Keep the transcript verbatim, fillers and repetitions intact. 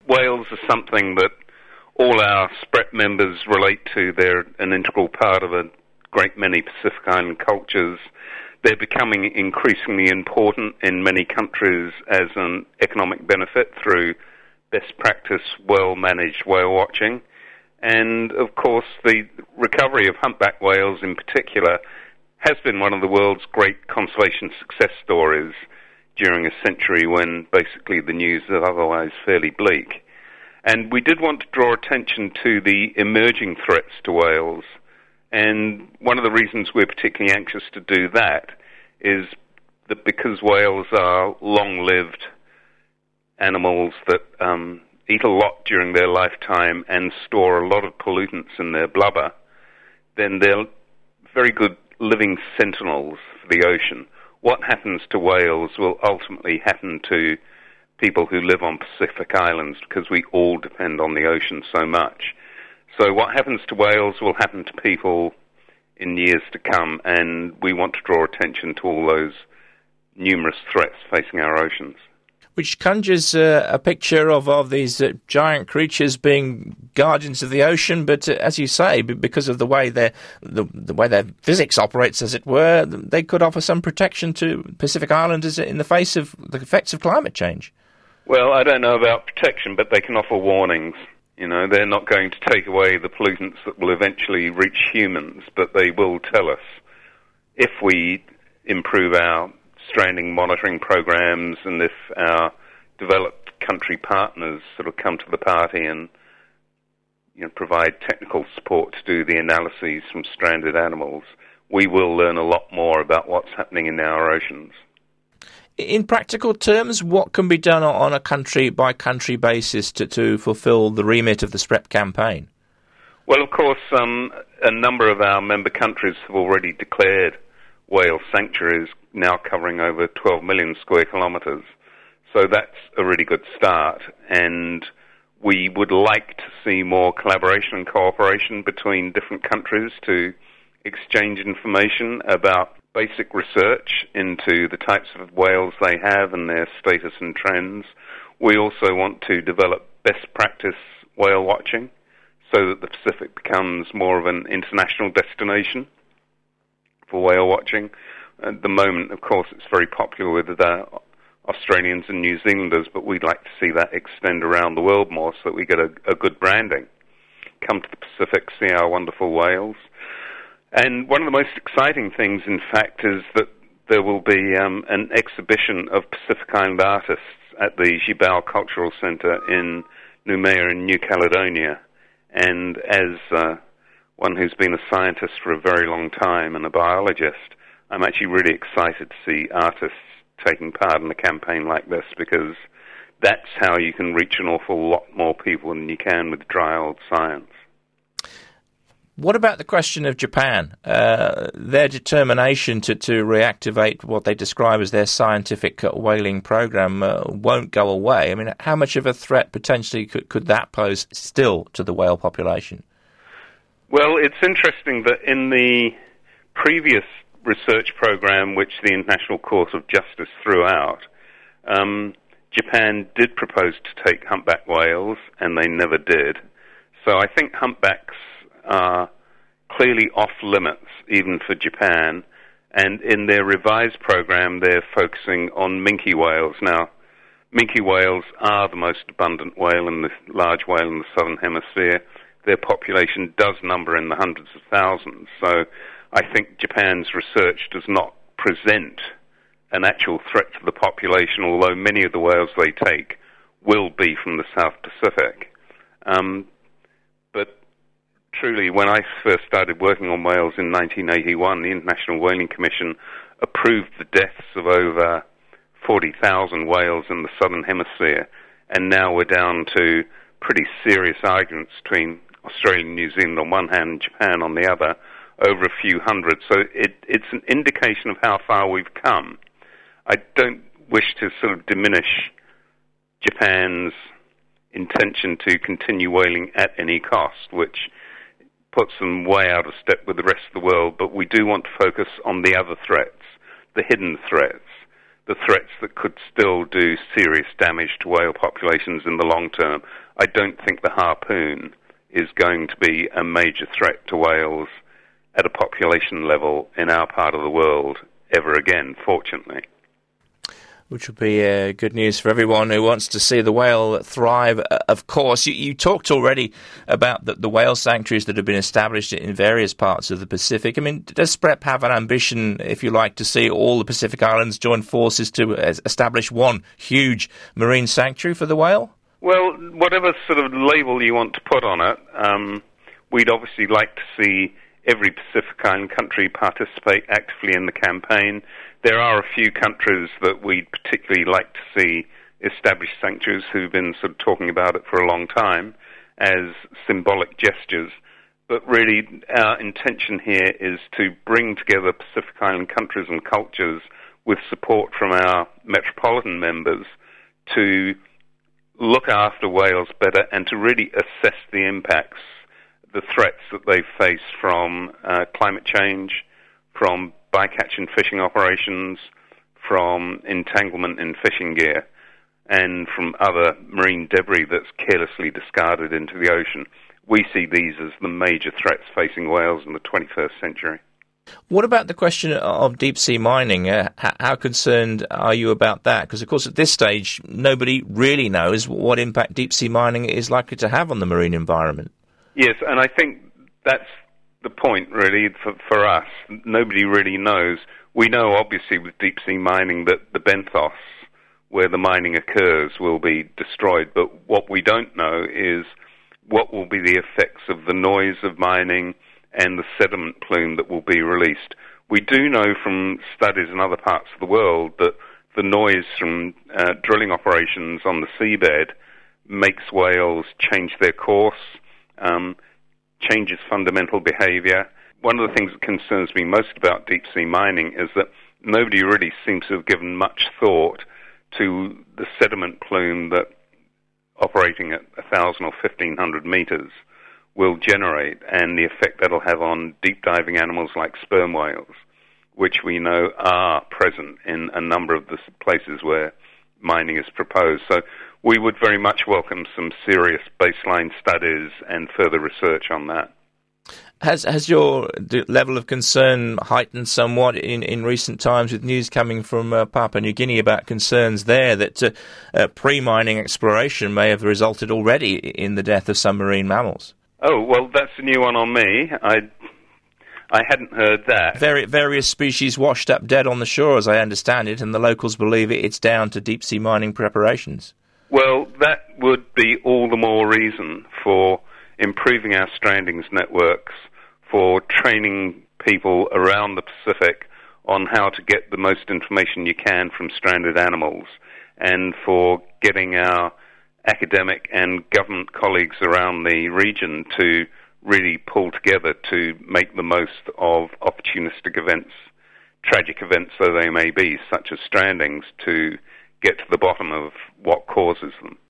whales are something that all our SPREP members relate to. They're an integral part of a great many Pacific Island cultures. They're becoming increasingly important in many countries as an economic benefit through best practice, well-managed whale watching. And, of course, the recovery of humpback whales in particular has been one of the world's great conservation success stories during a century when basically the news is otherwise fairly bleak. And we did want to draw attention to the emerging threats to whales. And one of the reasons we're particularly anxious to do that is that because whales are long-lived animals that um, eat a lot during their lifetime and store a lot of pollutants in their blubber, then they're very good living sentinels for the ocean. What happens to whales will ultimately happen to people who live on Pacific Islands because we all depend on the ocean so much. So what happens to whales will happen to people in years to come, and we want to draw attention to all those numerous threats facing our oceans. Which conjures uh, a picture of, of these uh, giant creatures being guardians of the ocean, but uh, as you say, because of the way their the, the way their physics operates, as it were, they could offer some protection to Pacific Islanders in the face of the effects of climate change. Well, I don't know about protection, but they can offer warnings. You know, they're not going to take away the pollutants that will eventually reach humans, but they will tell us if we improve our stranding monitoring programs and if our developed country partners sort of come to the party and, you know, provide technical support to do the analyses from stranded animals, we will learn a lot more about what's happening in our oceans. In practical terms, what can be done on a country-by-country basis to, to fulfil the remit of the SPREP campaign? Well, of course, um, a number of our member countries have already declared whale sanctuaries, now covering over twelve million square kilometres. So that's a really good start, and we would like to see more collaboration and cooperation between different countries to exchange information about basic research into the types of whales they have and their status and trends. We also want to develop best practice whale watching so that the Pacific becomes more of an international destination for whale watching. At the moment, of course, it's very popular with the Australians and New Zealanders, but we'd like to see that extend around the world more so that we get a, a good branding. Come to the Pacific, see our wonderful whales. And one of the most exciting things, in fact, is that there will be um, an exhibition of Pacific Island artists at the Gibao Cultural Centre in Noumea in New Caledonia. And as uh, one who's been a scientist for a very long time and a biologist, I'm actually really excited to see artists taking part in a campaign like this, because that's how you can reach an awful lot more people than you can with dry old science. What about the question of Japan? Uh, their determination to, to reactivate what they describe as their scientific whaling program uh, won't go away. I mean, how much of a threat potentially could, could that pose still to the whale population? Well, it's interesting that in the previous research program which the International Court of Justice threw out, um, Japan did propose to take humpback whales, and they never did. So I think humpbacks are clearly off limits even for Japan, and in their revised program they're focusing on minke whales. Now, minke whales are the most abundant whale in the large whale in the southern hemisphere. Their population does number in the hundreds of thousands, so I think Japan's research does not present an actual threat to the population, although many of the whales they take will be from the South Pacific. Um, but truly, when I first started working on whales in nineteen eighty-one, the International Whaling Commission approved the deaths of over forty thousand whales in the southern hemisphere, and now we're down to pretty serious arguments between Australia and New Zealand on one hand and Japan on the other, over a few hundred. So it, it's an indication of how far we've come. I don't wish to sort of diminish Japan's intention to continue whaling at any cost, which puts them way out of step with the rest of the world, but we do want to focus on the other threats, the hidden threats, the threats that could still do serious damage to whale populations in the long term. I don't think the harpoon is going to be a major threat to whales at a population level in our part of the world ever again, fortunately. Which would be uh, good news for everyone who wants to see the whale thrive. Uh, of course, you, you talked already about the, the whale sanctuaries that have been established in various parts of the Pacific. I mean, does S P R E P have an ambition, if you like, to see all the Pacific Islands join forces to uh, establish one huge marine sanctuary for the whale? Well, whatever sort of label you want to put on it, um, we'd obviously like to see every Pacific Island country participate actively in the campaign. There are a few countries that we'd particularly like to see establish sanctuaries who've been sort of talking about it for a long time as symbolic gestures. But really, our intention here is to bring together Pacific Island countries and cultures with support from our metropolitan members to look after whales better and to really assess the impacts, the threats that they face from uh, climate change, from bycatch and fishing operations, from entanglement in fishing gear, and from other marine debris that's carelessly discarded into the ocean. We see these as the major threats facing whales in the twenty-first century. What about the question of deep-sea mining? Uh, how concerned are you about that? Because, of course, at this stage, nobody really knows what impact deep-sea mining is likely to have on the marine environment. Yes, and I think that's the point, really, for, for us. Nobody really knows. We know, obviously, with deep-sea mining that the benthos, where the mining occurs, will be destroyed. But what we don't know is what will be the effects of the noise of mining and the sediment plume that will be released. We do know from studies in other parts of the world that the noise from uh, drilling operations on the seabed makes whales change their course, um, changes fundamental behavior. One of the things that concerns me most about deep-sea mining is that nobody really seems to have given much thought to the sediment plume that operating at one thousand or fifteen hundred meters will generate and the effect that'll have on deep-diving animals like sperm whales, which we know are present in a number of the places where mining is proposed. So we would very much welcome some serious baseline studies and further research on that. Has has your level of concern heightened somewhat in, in recent times with news coming from uh, Papua New Guinea about concerns there that uh, uh, pre-mining exploration may have resulted already in the death of some marine mammals? Oh, well, that's a new one on me. I I hadn't heard that. Vari- various species washed up dead on the shore, as I understand it, and the locals believe it's down to deep-sea mining preparations. Well, that would be all the more reason for improving our strandings networks, for training people around the Pacific on how to get the most information you can from stranded animals, and for getting our academic and government colleagues around the region to really pull together to make the most of opportunistic events, tragic events though they may be, such as strandings, to get to the bottom of what causes them.